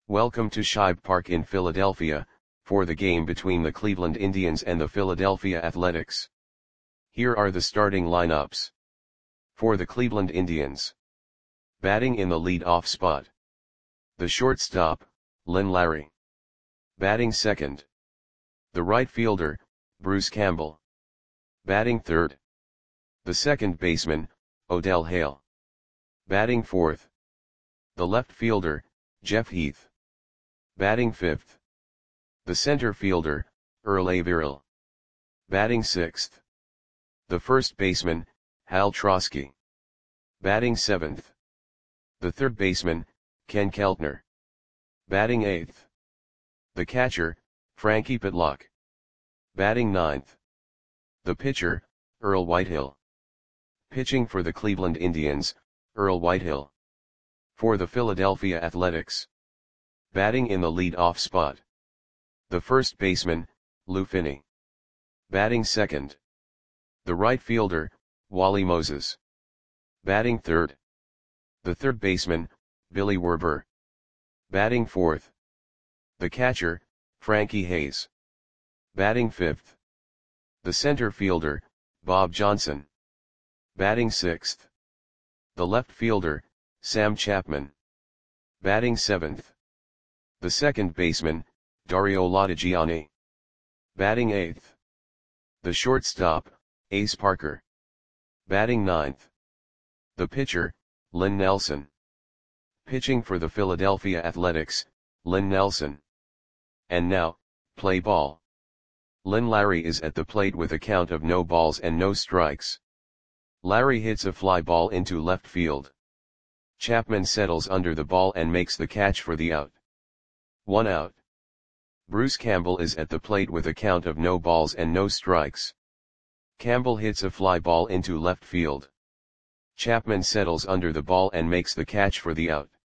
Welcome to Shibe Park in Philadelphia, for the game between the Cleveland Indians and the Philadelphia Athletics. Here are the starting lineups. For the Cleveland Indians. Batting in the lead-off spot. The shortstop, Lynn Larry. Batting second. The right fielder, Bruce Campbell. Batting third. The second baseman, Odell Hale. Batting fourth. The left fielder, Jeff Heath. Batting fifth. The center fielder, Earl Averill. Batting sixth. The first baseman, Hal Trosky. Batting seventh. The third baseman, Ken Keltner. Batting eighth. The catcher, Frankie Pitlock. Batting ninth. The pitcher, Earl Whitehill. Pitching for the Cleveland Indians, Earl Whitehill. For the Philadelphia Athletics. Batting in the lead-off spot. The first baseman, Lou Finney. Batting second. The right fielder, Wally Moses. Batting third. The third baseman, Billy Werber. Batting fourth. The catcher, Frankie Hayes. Batting fifth. The center fielder, Bob Johnson. Batting sixth. The left fielder, Sam Chapman. Batting seventh. The second baseman, Dario Latigiani. Batting eighth. The shortstop, Ace Parker. Batting ninth. The pitcher, Lynn Nelson. Pitching for the Philadelphia Athletics, Lynn Nelson. And now, play ball. Lynn Larry is at the plate with a count of no balls and no strikes. Larry hits a fly ball into left field. Chapman settles under the ball and makes the catch for the out. 1 out. Bruce Campbell is at the plate with a count of no balls and no strikes. Campbell hits a fly ball into left field. Chapman settles under the ball and makes the catch for the out.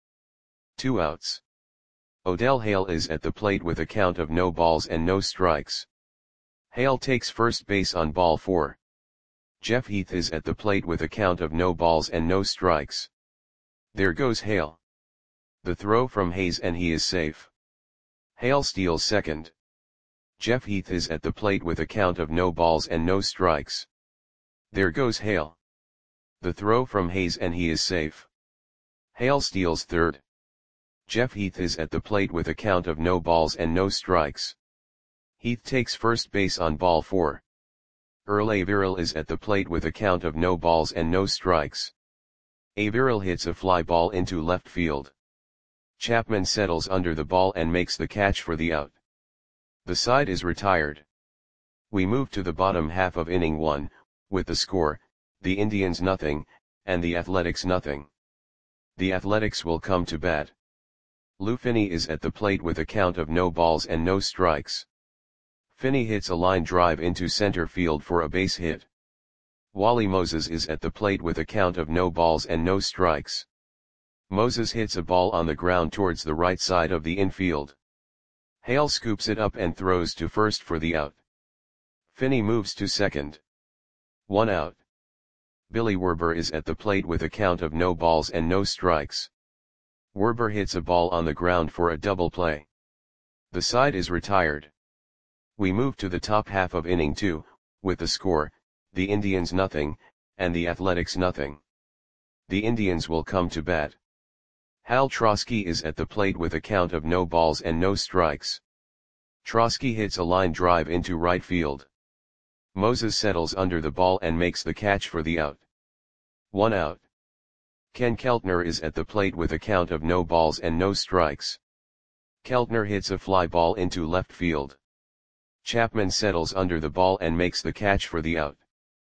2 outs. Odell Hale is at the plate with a count of no balls and no strikes. Hale takes first base on ball 4. Jeff Heath is at the plate with a count of no balls and no strikes. There goes Hale. The throw from Hayes and he is safe. Hale steals second. Jeff Heath is at the plate with a count of no balls and no strikes. There goes Hale. The throw from Hayes and he is safe. Hale steals third. Jeff Heath is at the plate with a count of no balls and no strikes. Heath takes first base on ball 4. Earl Averill is at the plate with a count of no balls and no strikes. Averill hits a fly ball into left field. Chapman settles under the ball and makes the catch for the out. The side is retired. We move to the bottom half of inning 1, with the score, the Indians nothing, and the Athletics nothing. The Athletics will come to bat. Lou Finney is at the plate with a count of no balls and no strikes. Finney hits a line drive into center field for a base hit. Wally Moses is at the plate with a count of no balls and no strikes. Moses hits a ball on the ground towards the right side of the infield. Hale scoops it up and throws to first for the out. Finney moves to second. 1 out. Billy Werber is at the plate with a count of no balls and no strikes. Werber hits a ball on the ground for a double play. The side is retired. We move to the top half of inning 2, with the score, the Indians nothing, and the Athletics nothing. The Indians will come to bat. Hal Trosky is at the plate with a count of no balls and no strikes. Trosky hits a line drive into right field. Moses settles under the ball and makes the catch for the out. 1 out. Ken Keltner is at the plate with a count of no balls and no strikes. Keltner hits a fly ball into left field. Chapman settles under the ball and makes the catch for the out.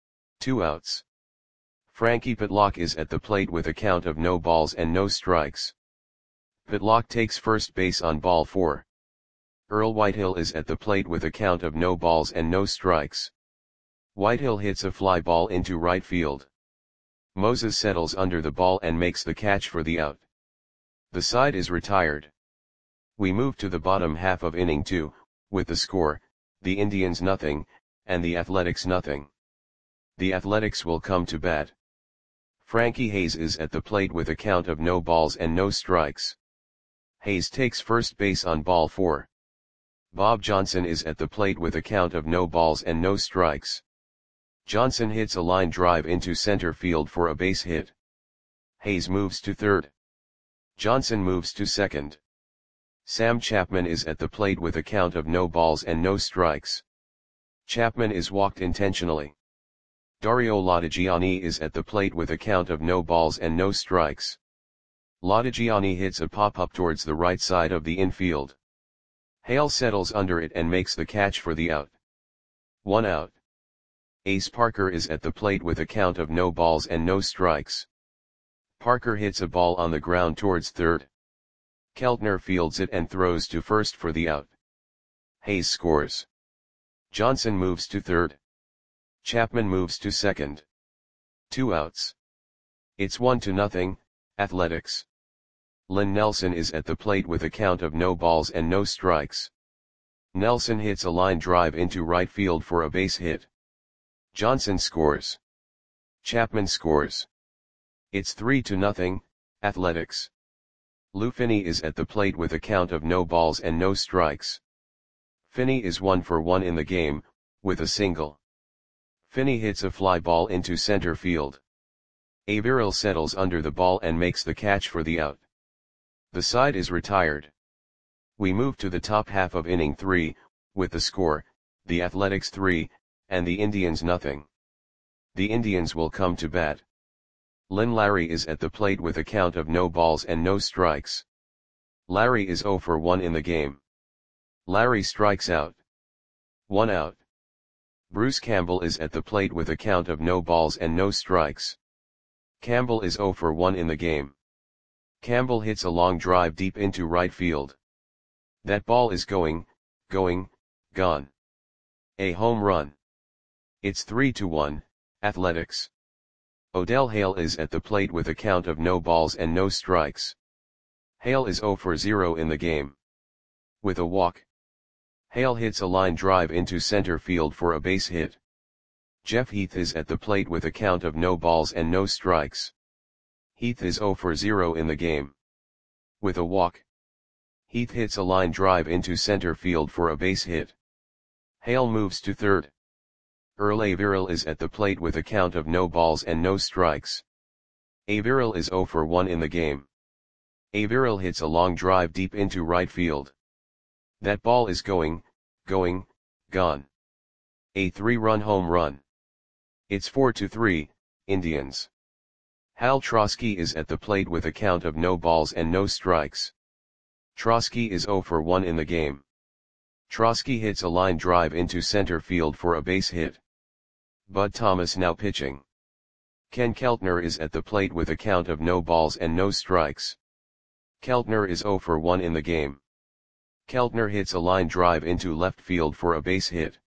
2 outs. Frankie Pitlock is at the plate with a count of no balls and no strikes. Pitlock takes first base on ball 4. Earl Whitehill is at the plate with a count of no balls and no strikes. Whitehill hits a fly ball into right field. Moses settles under the ball and makes the catch for the out. The side is retired. We move to the bottom half of inning 2, with the score, the Indians nothing, and the Athletics nothing. The Athletics will come to bat. Frankie Hayes is at the plate with a count of no balls and no strikes. Hayes takes first base on ball 4. Bob Johnson is at the plate with a count of no balls and no strikes. Johnson hits a line drive into center field for a base hit. Hayes moves to third. Johnson moves to second. Sam Chapman is at the plate with a count of no balls and no strikes. Chapman is walked intentionally. Dario Latigiani is at the plate with a count of no balls and no strikes. Latigiani hits a pop-up towards the right side of the infield. Hale settles under it and makes the catch for the out. 1 out. Ace Parker is at the plate with a count of no balls and no strikes. Parker hits a ball on the ground towards third. Keltner fields it and throws to first for the out. Hayes scores. Johnson moves to third. Chapman moves to second. 2 outs. It's 1-0, Athletics. Lynn Nelson is at the plate with a count of no balls and no strikes. Nelson hits a line drive into right field for a base hit. Johnson scores. Chapman scores. It's 3-0, Athletics. Lou Finney is at the plate with a count of no balls and no strikes. Finney is 1 for 1 in the game, with a single. Finney hits a fly ball into center field. Averill settles under the ball and makes the catch for the out. The side is retired. We move to the top half of inning 3, with the score, the Athletics 3, and the Indians nothing. The Indians will come to bat. Lynn Larry is at the plate with a count of no balls and no strikes. Larry is 0 for 1 in the game. Larry strikes out. 1 out. Bruce Campbell is at the plate with a count of no balls and no strikes. Campbell is 0 for 1 in the game. Campbell hits a long drive deep into right field. That ball is gone. A home run. It's 3-1, Athletics. Odell Hale is at the plate with a count of no balls and no strikes. Hale is 0 for 0 in the game. With a walk. Hale hits a line drive into center field for a base hit. Jeff Heath is at the plate with a count of no balls and no strikes. Heath is 0 for 0 in the game. With a walk. Heath hits a line drive into center field for a base hit. Hale moves to third. Earl Averill is at the plate with a count of no balls and no strikes. Averill is 0 for 1 in the game. Averill hits a long drive deep into right field. That ball is gone. A 3-run home run. It's 4-3, Indians. Hal Trosky is at the plate with a count of no balls and no strikes. Trosky is 0 for 1 in the game. Trosky hits a line drive into center field for a base hit. Bud Thomas now pitching. Ken Keltner is at the plate with a count of no balls and no strikes. Keltner is 0 for 1 in the game. Keltner hits a line drive into left field for a base hit.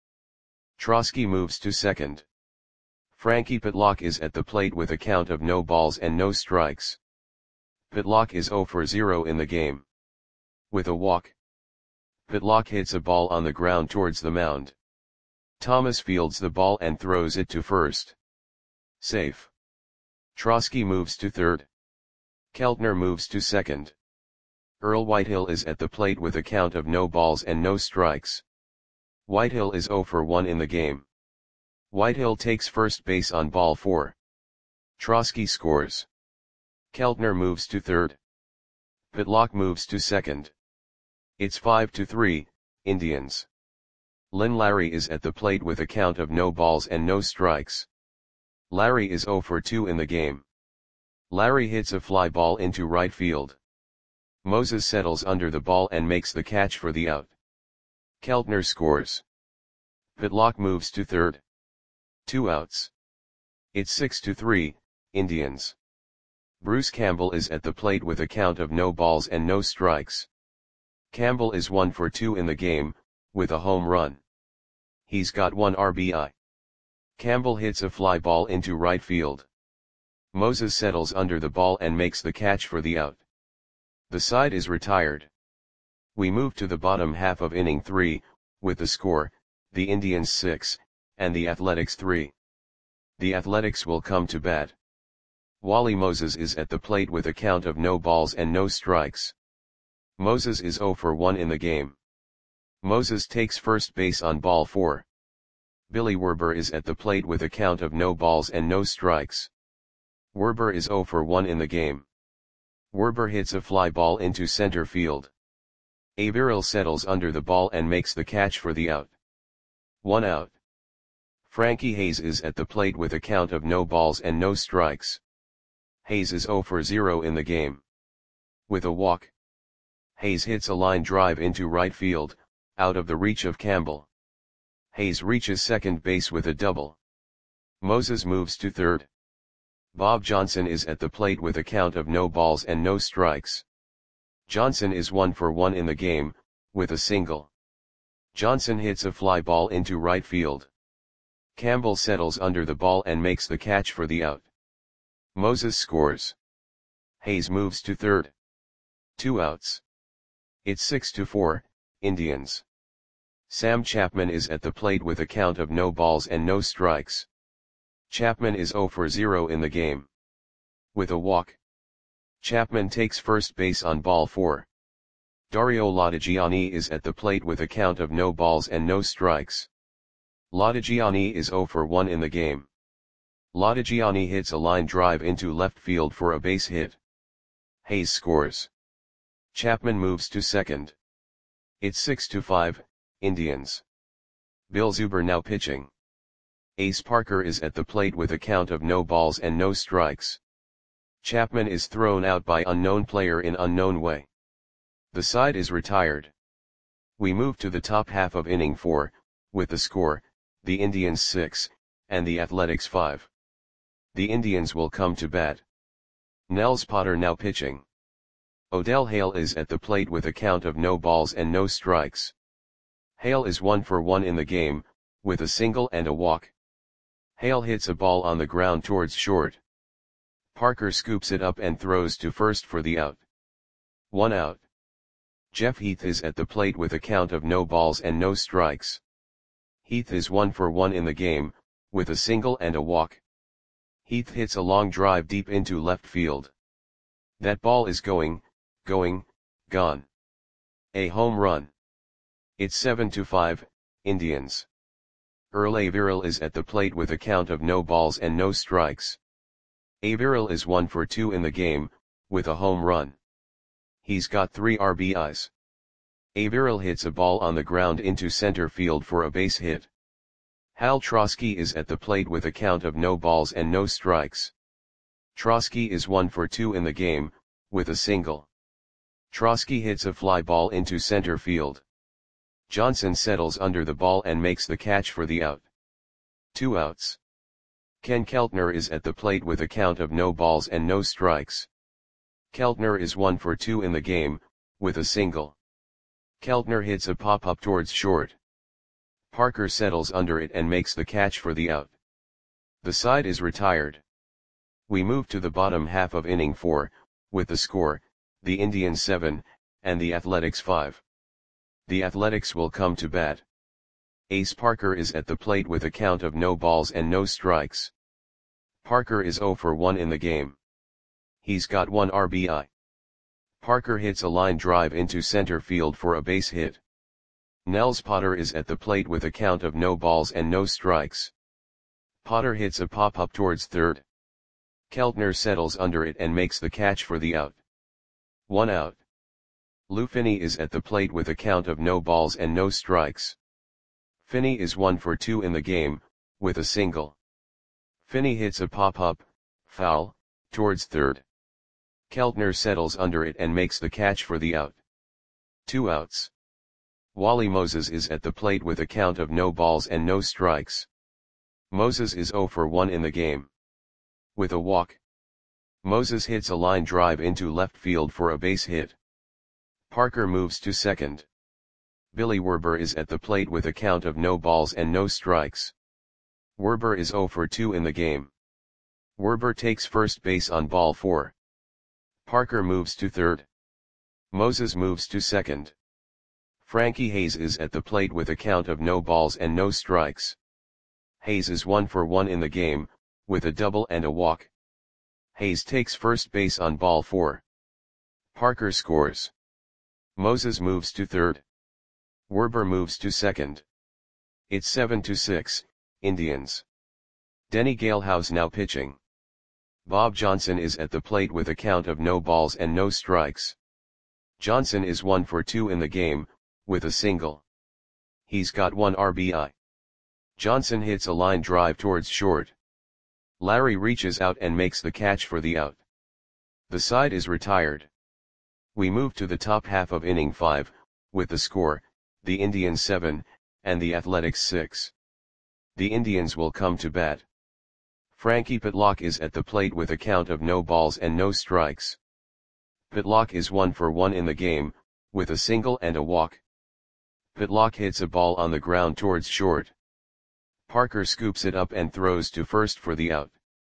Trosky moves to second. Frankie Pitlock is at the plate with a count of no balls and no strikes. Pitlock is 0 for 0 in the game. With a walk. Pitlock hits a ball on the ground towards the mound. Thomas fields the ball and throws it to first. Safe. Trosky moves to third. Keltner moves to second. Earl Whitehill is at the plate with a count of no balls and no strikes. Whitehill is 0 for 1 in the game. Whitehill takes first base on ball 4. Trosky scores. Keltner moves to third. Pitlock moves to second. It's 5-3, Indians. Lynn Larry is at the plate with a count of no balls and no strikes. Larry is 0 for 2 in the game. Larry hits a fly ball into right field. Moses settles under the ball and makes the catch for the out. Keltner scores. Pitlock moves to third. 2 outs. It's 6-3, Indians. Bruce Campbell is at the plate with a count of no balls and no strikes. Campbell is 1 for 2 in the game, with a home run. He's got 1 RBI. Campbell hits a fly ball into right field. Moses settles under the ball and makes the catch for the out. The side is retired. We move to the bottom half of inning 3, with the score, the Indians 6, and the Athletics 3. The Athletics will come to bat. Wally Moses is at the plate with a count of no balls and no strikes. Moses is 0 for 1 in the game. Moses takes first base on ball 4. Billy Werber is at the plate with a count of no balls and no strikes. Werber is 0 for 1 in the game. Werber hits a fly ball into center field. Averill settles under the ball and makes the catch for the out. 1 out. Frankie Hayes is at the plate with a count of no balls and no strikes. Hayes is 0 for 0 in the game. With a walk, Hayes hits a line drive into right field, out of the reach of Campbell. Hayes reaches second base with a double. Moses moves to third. Bob Johnson is at the plate with a count of no balls and no strikes. Johnson is 1 for 1 in the game, with a single. Johnson hits a fly ball into right field. Campbell settles under the ball and makes the catch for the out. Moses scores. Hayes moves to third. 2 outs. It's 6-4, Indians. Sam Chapman is at the plate with a count of no balls and no strikes. Chapman is 0 for 0 in the game. With a walk, Chapman takes first base on ball 4. Dario Lodigiani is at the plate with a count of no balls and no strikes. Lodigiani is 0 for 1 in the game. Lodigiani hits a line drive into left field for a base hit. Hayes scores. Chapman moves to second. It's 6-5, Indians. Bill Zuber now pitching. Ace Parker is at the plate with a count of no balls and no strikes. Chapman is thrown out by unknown player in unknown way. The side is retired. We move to the top half of inning 4, with the score, the Indians 6, and the Athletics 5. The Indians will come to bat. Nels Potter now pitching. Odell Hale is at the plate with a count of no balls and no strikes. Hale is 1 for 1 in the game, with a single and a walk. Hale hits a ball on the ground towards short. Parker scoops it up and throws to first for the out. 1 out. Jeff Heath is at the plate with a count of no balls and no strikes. Heath is 1 for 1 in the game, with a single and a walk. Heath hits a long drive deep into left field. That ball is gone. A home run. It's 7-5, Indians. Earl Averill is at the plate with a count of no balls and no strikes. Averill is 1 for 2 in the game, with a home run. He's got 3 RBIs. Averill hits a ball on the ground into center field for a base hit. Hal Trosky is at the plate with a count of no balls and no strikes. Trosky is 1 for 2 in the game, with a single. Trosky hits a fly ball into center field. Johnson settles under the ball and makes the catch for the out. 2 outs. Ken Keltner is at the plate with a count of no balls and no strikes. Keltner is 1 for 2 in the game, with a single. Keltner hits a pop-up towards short. Parker settles under it and makes the catch for the out. The side is retired. We move to the bottom half of inning 4, with the score, the Indians 7, and the Athletics 5. The Athletics will come to bat. Ace Parker is at the plate with a count of no balls and no strikes. Parker is 0 for 1 in the game. He's got 1 RBI. Parker hits a line drive into center field for a base hit. Nels Potter is at the plate with a count of no balls and no strikes. Potter hits a pop-up towards third. Keltner settles under it and makes the catch for the out. 1 out. Lou Finney is at the plate with a count of no balls and no strikes. Finney is 1 for 2 in the game, with a single. Finney hits a pop-up, foul, towards third. Keltner settles under it and makes the catch for the out. 2 outs. Wally Moses is at the plate with a count of no balls and no strikes. Moses is 0 for 1 in the game. With a walk, Moses hits a line drive into left field for a base hit. Parker moves to second. Billy Werber is at the plate with a count of no balls and no strikes. Werber is 0 for 2 in the game. Werber takes first base on ball 4. Parker moves to third. Moses moves to second. Frankie Hayes is at the plate with a count of no balls and no strikes. Hayes is 1 for 1 in the game, with a double and a walk. Hayes takes first base on ball 4. Parker scores. Moses moves to third. Werber moves to second. It's 7-6, Indians. Denny Galehouse now pitching. Bob Johnson is at the plate with a count of no balls and no strikes. Johnson is 1 for 2 in the game, with a single. He's got 1 RBI. Johnson hits a line drive towards short. Larry reaches out and makes the catch for the out. The side is retired. We move to the top half of inning 5, with the score, the Indians 7, and the Athletics 6. The Indians will come to bat. Frankie Pitlock is at the plate with a count of no balls and no strikes. Pitlock is 1 for 1 in the game, with a single and a walk. Pitlock hits a ball on the ground towards short. Parker scoops it up and throws to first for the out.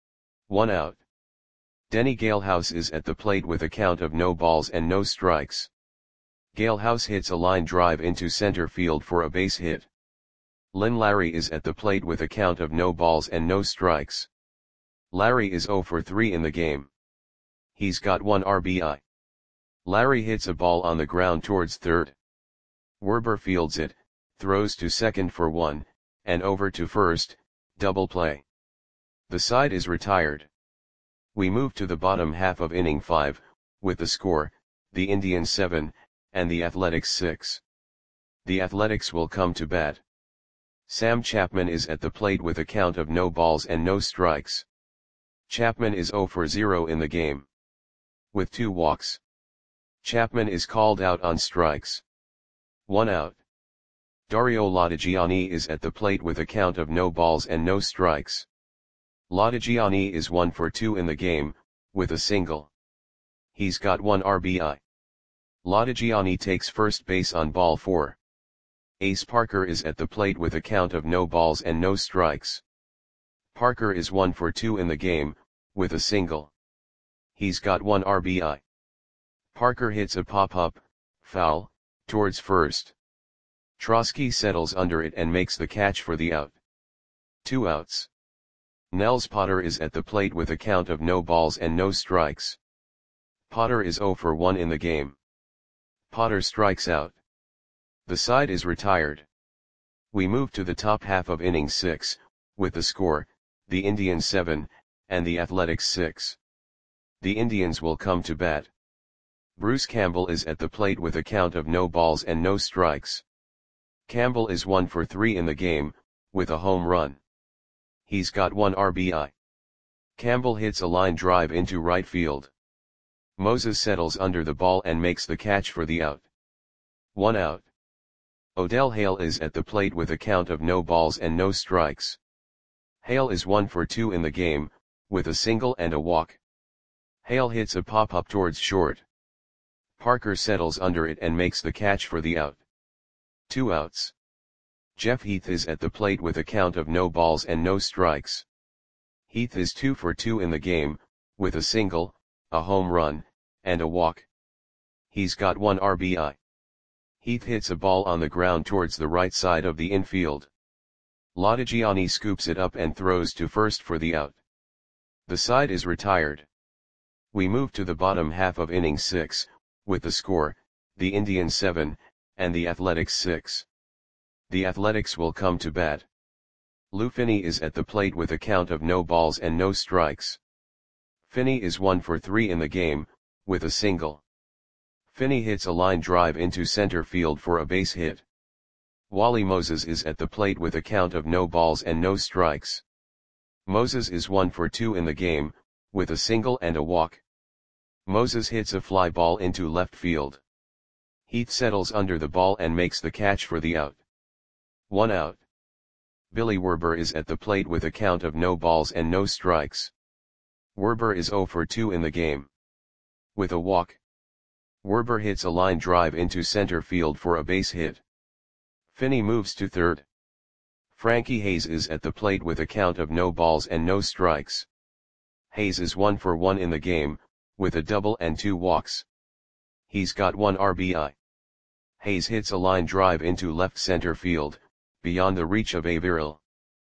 1 out. Denny Galehouse is at the plate with a count of no balls and no strikes. Galehouse hits a line drive into center field for a base hit. Lynn Larry is at the plate with a count of no balls and no strikes. Larry is 0 for 3 in the game. He's got 1 RBI. Larry hits a ball on the ground towards third. Werber fields it, throws to second for 1, and over to first, double play. The side is retired. We move to the bottom half of inning 5, with the score, the Indians 7, and the Athletics 6. The Athletics will come to bat. Sam Chapman is at the plate with a count of no balls and no strikes. Chapman is 0 for 0 in the game. With 2 walks. Chapman is called out on strikes. 1 out. Dario Latigiani is at the plate with a count of no balls and no strikes. Latigiani is 1 for 2 in the game, with a single. He's got 1 RBI. Latigiani takes first base on ball 4. Ace Parker is at the plate with a count of no balls and no strikes. Parker is 1 for 2 in the game, with a single. He's got 1 RBI. Parker hits a pop-up, foul, towards first. Trosky settles under it and makes the catch for the out. 2 outs. Nels Potter is at the plate with a count of no balls and no strikes. Potter is 0 for 1 in the game. Potter strikes out. The side is retired. We move to the top half of inning 6, with the score, the Indians 7, and the Athletics 6. The Indians will come to bat. Bruce Campbell is at the plate with a count of no balls and no strikes. Campbell is 1 for 3 in the game, with a home run. He's got 1 RBI. Campbell hits a line drive into right field. Moses settles under the ball and makes the catch for the out. 1 out. Odell Hale is at the plate with a count of no balls and no strikes. Hale is 1 for 2 in the game, with a single and a walk. Hale hits a pop-up towards short. Parker settles under it and makes the catch for the out. 2 outs. Jeff Heath is at the plate with a count of no balls and no strikes. Heath is 2 for 2 in the game, with a single, a home run, and a walk. He's got 1 RBI. Heath hits a ball on the ground towards the right side of the infield. Latigiani scoops it up and throws to first for the out. The side is retired. We move to the bottom half of inning 6, with the score, the Indians 7, and the Athletics 6. The Athletics will come to bat. Lou Finney is at the plate with a count of no balls and no strikes. Finney is 1 for 3 in the game, with a single. Finney hits a line drive into center field for a base hit. Wally Moses is at the plate with a count of no balls and no strikes. Moses is 1 for 2 in the game, with a single and a walk. Moses hits a fly ball into left field. Heath settles under the ball and makes the catch for the out. 1 out. Billy Werber is at the plate with a count of no balls and no strikes. Werber is 0 for 2 in the game. With a walk. Werber hits a line drive into center field for a base hit. Finney moves to third. Frankie Hayes is at the plate with a count of no balls and no strikes. Hayes is 1 for 1 in the game, with a double and 2 walks. He's got 1 RBI. Hayes hits a line drive into left center field, beyond the reach of Averill.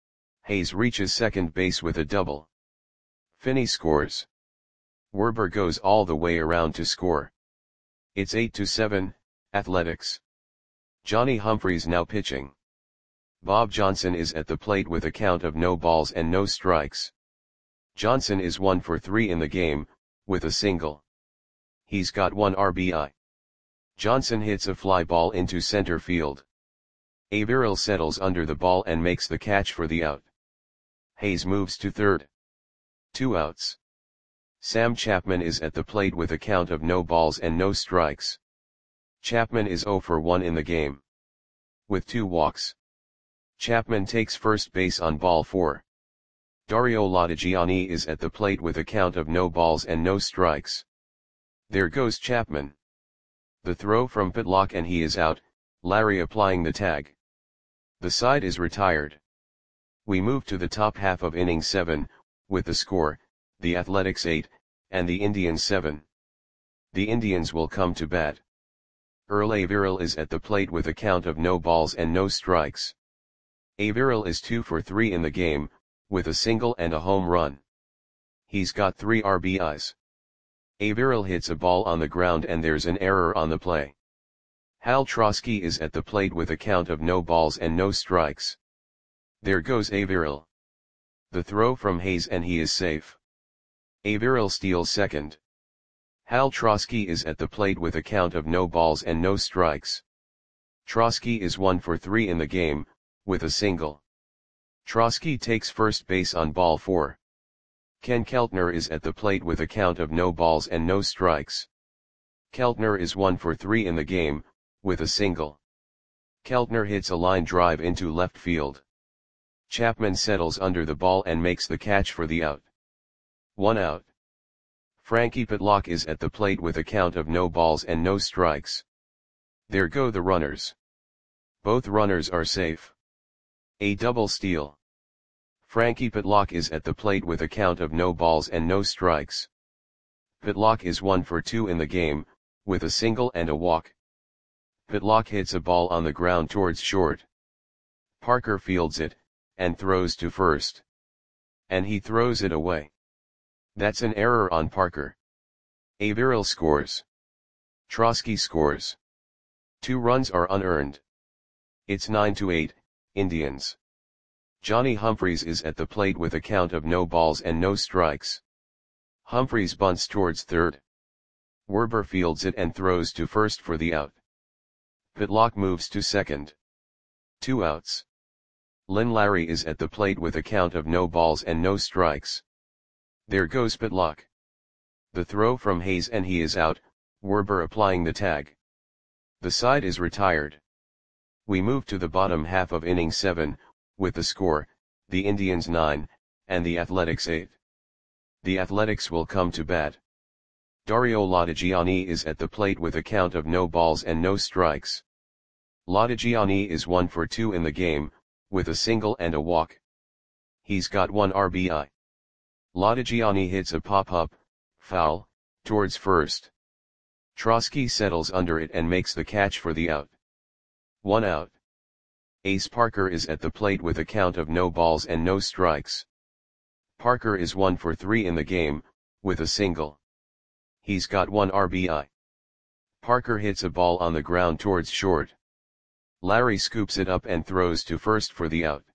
Hayes reaches second base with a double. Finney scores. Werber goes all the way around to score. It's 8-7, Athletics. Johnny Humphreys now pitching. Bob Johnson is at the plate with a count of no balls and no strikes. Johnson is 1 for 3 in the game, with a single. He's got 1 RBI. Johnson hits a fly ball into center field. Averill settles under the ball and makes the catch for the out. Hayes moves to third. 2 outs. Sam Chapman is at the plate with a count of no balls and no strikes. Chapman is 0 for 1 in the game. With 2 walks. Chapman takes first base on ball 4. Dario Lodigiani is at the plate with a count of no balls and no strikes. There goes Chapman. The throw from Pitlock and he is out, Larry applying the tag. The side is retired. We move to the top half of inning 7, with the score, the Athletics 8, and the Indians 7. The Indians will come to bat. Earl Averill is at the plate with a count of no balls and no strikes. Averill is 2 for 3 in the game, with a single and a home run. He's got 3 RBIs. Averill hits a ball on the ground and there's an error on the play. Hal Trosky is at the plate with a count of no balls and no strikes. There goes Averill. The throw from Hayes and he is safe. Averill steals second. Hal Trosky is at the plate with a count of no balls and no strikes. Trosky is 1 for 3 in the game, with a single. Trosky takes first base on ball 4. Ken Keltner is at the plate with a count of no balls and no strikes. Keltner is 1 for 3 in the game, with a single. Keltner hits a line drive into left field. Chapman settles under the ball and makes the catch for the out. 1 out. Frankie Pitlock is at the plate with a count of no balls and no strikes. There go the runners. Both runners are safe. A double steal. Frankie Pitlock is at the plate with a count of no balls and no strikes. Pitlock is 1 for 2 in the game, with a single and a walk. Pitlock hits a ball on the ground towards short. Parker fields it, and throws to first. And he throws it away. That's an error on Parker. Averill scores. Trosky scores. 2 runs are unearned. It's 9-8, Indians. Johnny Humphreys is at the plate with a count of no balls and no strikes. Humphreys bunts towards third. Werber fields it and throws to first for the out. Pitlock moves to second. 2 outs. Lynn Larry is at the plate with a count of no balls and no strikes. There goes Pitlock. The throw from Hayes and he is out, Werber applying the tag. The side is retired. We move to the bottom half of inning 7, with the score, the Indians 9, and the Athletics 8. The Athletics will come to bat. Dario Lodigiani is at the plate with a count of no balls and no strikes. Lodigiani is 1 for 2 in the game, with a single and a walk. He's got 1 RBI. Lodigiani hits a pop-up, foul, towards first. Trosky settles under it and makes the catch for the out. 1 out. Ace Parker is at the plate with a count of no balls and no strikes. Parker is 1 for 3 in the game, with a single. He's got 1 RBI. Parker hits a ball on the ground towards short. Larry scoops it up and throws to first for the out.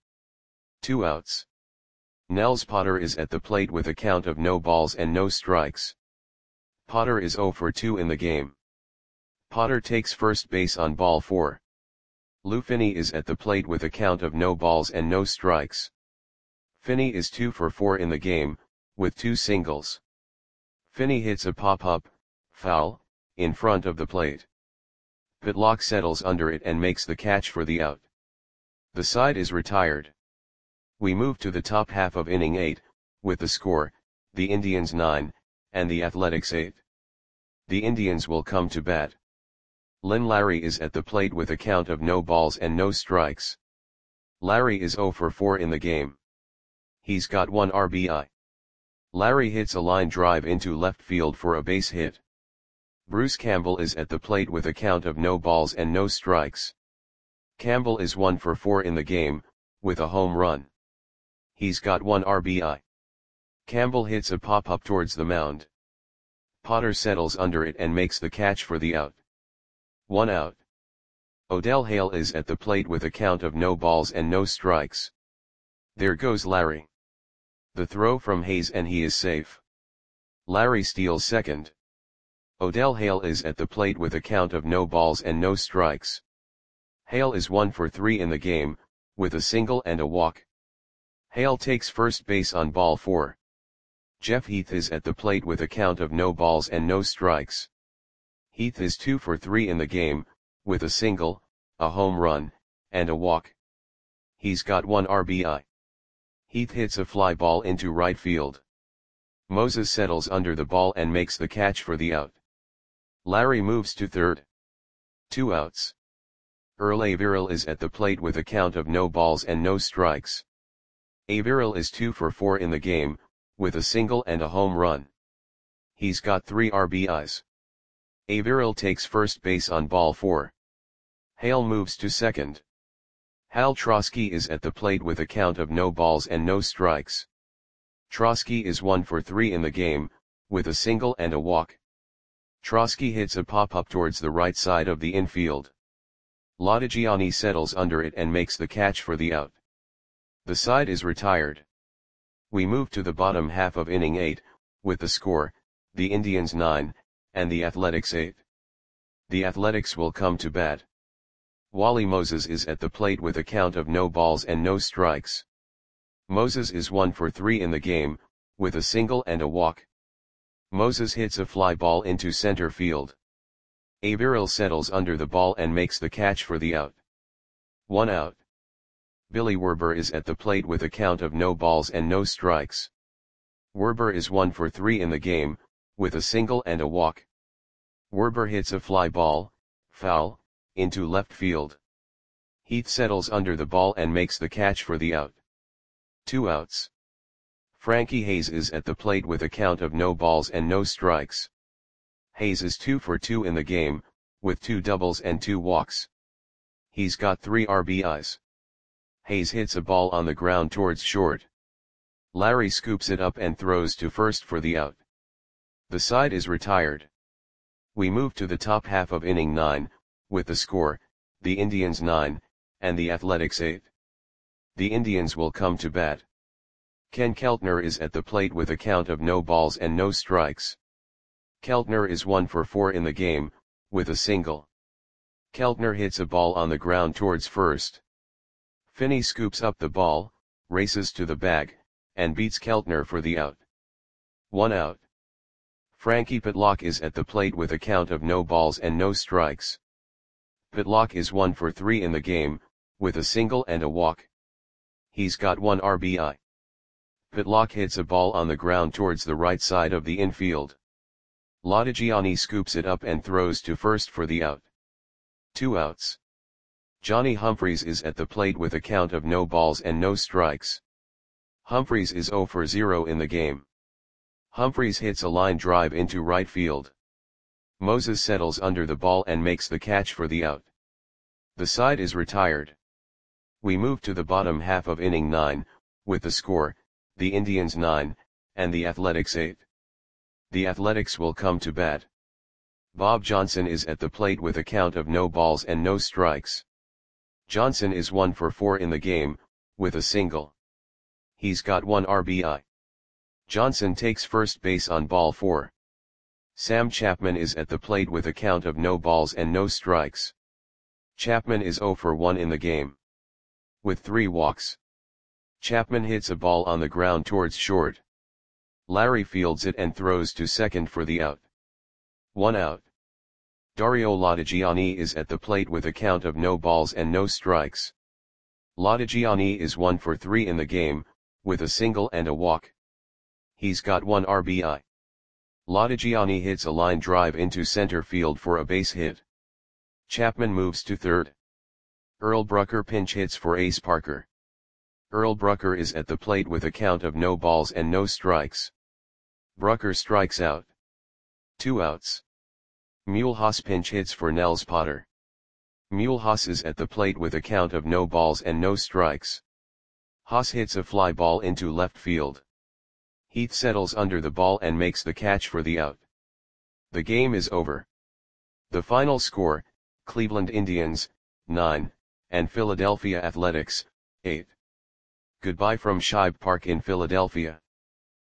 2 outs. Nels Potter is at the plate with a count of no balls and no strikes. Potter is 0 for 2 in the game. Potter takes first base on ball 4. Lou Finney is at the plate with a count of no balls and no strikes. Finney is 2 for 4 in the game, with 2 singles. Finney hits a pop-up, foul, in front of the plate. Pitlock settles under it and makes the catch for the out. The side is retired. We move to the top half of inning 8, with the score, the Indians 9, and the Athletics 8. The Indians will come to bat. Lynn Larry is at the plate with a count of no balls and no strikes. Larry is 0 for 4 in the game. He's got 1 RBI. Larry hits a line drive into left field for a base hit. Bruce Campbell is at the plate with a count of no balls and no strikes. Campbell is 1 for 4 in the game, with a home run. He's got 1 RBI. Campbell hits a pop-up towards the mound. Potter settles under it and makes the catch for the out. 1 out. Odell Hale is at the plate with a count of no balls and no strikes. There goes Larry. The throw from Hayes and he is safe. Larry steals second. Odell Hale is at the plate with a count of no balls and no strikes. Hale is 1 for 3 in the game, with a single and a walk. Hale takes first base on ball 4. Jeff Heath is at the plate with a count of no balls and no strikes. Heath is 2 for 3 in the game, with a single, a home run, and a walk. He's got 1 RBI. Heath hits a fly ball into right field. Moses settles under the ball and makes the catch for the out. Larry moves to third. 2 outs. Earl Averill is at the plate with a count of no balls and no strikes. Averill is 2 for 4 in the game, with a single and a home run. He's got 3 RBIs. Averill takes first base on ball 4. Hale moves to second. Hal Trosky is at the plate with a count of no balls and no strikes. Trosky is 1 for 3 in the game, with a single and a walk. Trosky hits a pop-up towards the right side of the infield. Lodigiani settles under it and makes the catch for the out. The side is retired. We move to the bottom half of inning 8, with the score, the Indians 9, and the Athletics 8. The Athletics will come to bat. Wally Moses is at the plate with a count of no balls and no strikes. Moses is 1 for 3 in the game, with a single and a walk. Moses hits a fly ball into center field. Averill settles under the ball and makes the catch for the out. 1 out. Billy Werber is at the plate with a count of no balls and no strikes. Werber is 1 for 3 in the game, with a single and a walk. Werber hits a fly ball, foul, into left field. Heath settles under the ball and makes the catch for the out. 2 outs. Frankie Hayes is at the plate with a count of no balls and no strikes. Hayes is 2 for 2 in the game, with 2 doubles and 2 walks. He's got 3 RBIs. Hayes hits a ball on the ground towards short. Larry scoops it up and throws to first for the out. The side is retired. We move to the top half of inning 9, with the score, the Indians 9, and the Athletics 8. The Indians will come to bat. Ken Keltner is at the plate with a count of no balls and no strikes. Keltner is 1 for 4 in the game, with a single. Keltner hits a ball on the ground towards first. Finney scoops up the ball, races to the bag, and beats Keltner for the out. 1 out. Frankie Pitlock is at the plate with a count of no balls and no strikes. Pitlock is 1 for 3 in the game, with a single and a walk. He's got 1 RBI. Pitlock hits a ball on the ground towards the right side of the infield. Lodigiani scoops it up and throws to first for the out. 2 outs. Johnny Humphreys is at the plate with a count of no balls and no strikes. Humphreys is 0 for 0 in the game. Humphreys hits a line drive into right field. Moses settles under the ball and makes the catch for the out. The side is retired. We move to the bottom half of inning 9, with the score, the Indians 9, and the Athletics 8. The Athletics will come to bat. Bob Johnson is at the plate with a count of no balls and no strikes. Johnson is 1 for 4 in the game, with a single. He's got 1 RBI. Johnson takes first base on ball 4. Sam Chapman is at the plate with a count of no balls and no strikes. Chapman is 0 for 1 in the game, with 3 walks. Chapman hits a ball on the ground towards short. Larry fields it and throws to second for the out. 1 out. Dario Lodigiani is at the plate with a count of no balls and no strikes. Lodigiani is 1 for 3 in the game, with a single and a walk. He's got 1 RBI. Lodigiani hits a line drive into center field for a base hit. Chapman moves to third. Earl Brucker pinch hits for Ace Parker. Earl Brucker is at the plate with a count of no balls and no strikes. Brucker strikes out. 2 outs. Mulhouse pinch hits for Nels Potter. Mulhouse is at the plate with a count of no balls and no strikes. Haas hits a fly ball into left field. Heath settles under the ball and makes the catch for the out. The game is over. The final score, Cleveland Indians, 9, and Philadelphia Athletics, 8. Goodbye from Shibe Park in Philadelphia.